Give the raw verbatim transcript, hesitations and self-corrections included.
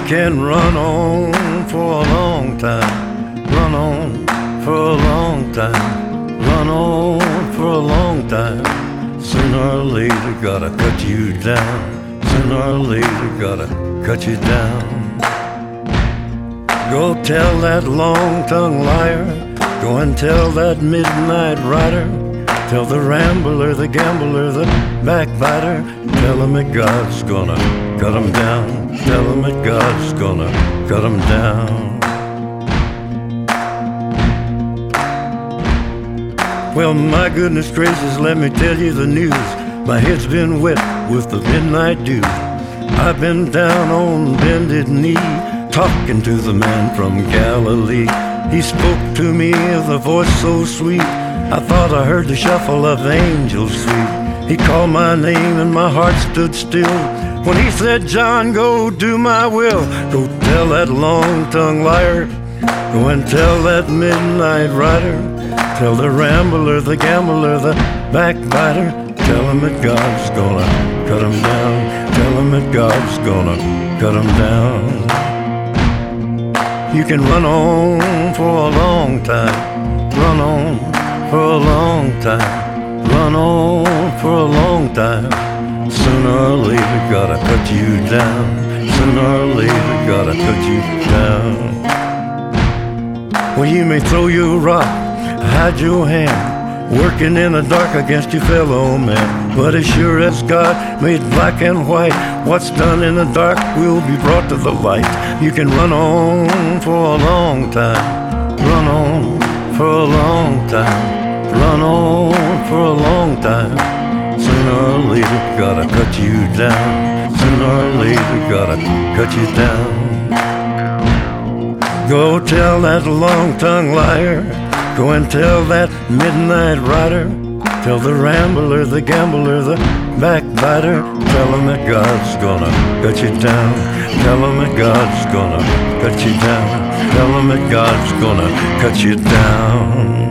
can run on for a long time, run on for a long time, run on for a long time. Sooner or later gotta cut you down, sooner or later gotta cut you down. Go tell that long-tongued liar, go and tell that midnight rider, tell the rambler, the gambler, the backbiter, tell him that God's gonna cut him down, tell him that God's gonna cut him down. Well, my goodness gracious, let me tell you the news. My head's been wet with the midnight dew. I've been down on bended knee, talking to the man from Galilee. He spoke to me with a voice so sweet, I thought I heard the shuffle of angels sweet. He called my name and my heart stood still when he said, John, go do my will. Go tell that long-tongued liar, go and tell that midnight rider, tell the rambler, the gambler, the backbiter, tell him that God's gonna cut him down, tell him that God's gonna cut him down. You can run on for a long time, run on for a long time, run on for a long time. Sooner or later gotta cut you down, sooner or later gotta cut you down. Well, you may throw your rock, hide your hand, working in the dark against your fellow man, but as sure as God made black and white, what's done in the dark will be brought to the light. You can run on for a long time, run on for a long time, run on for a long time. Sooner or later gotta cut you down, sooner or later gotta cut you down. Go tell that long-tongued liar, go and tell that midnight rider, tell the rambler, the gambler, the backbiter, tell him that God's gonna cut you down, tell him that God's gonna cut you down, tell him that God's gonna cut you down.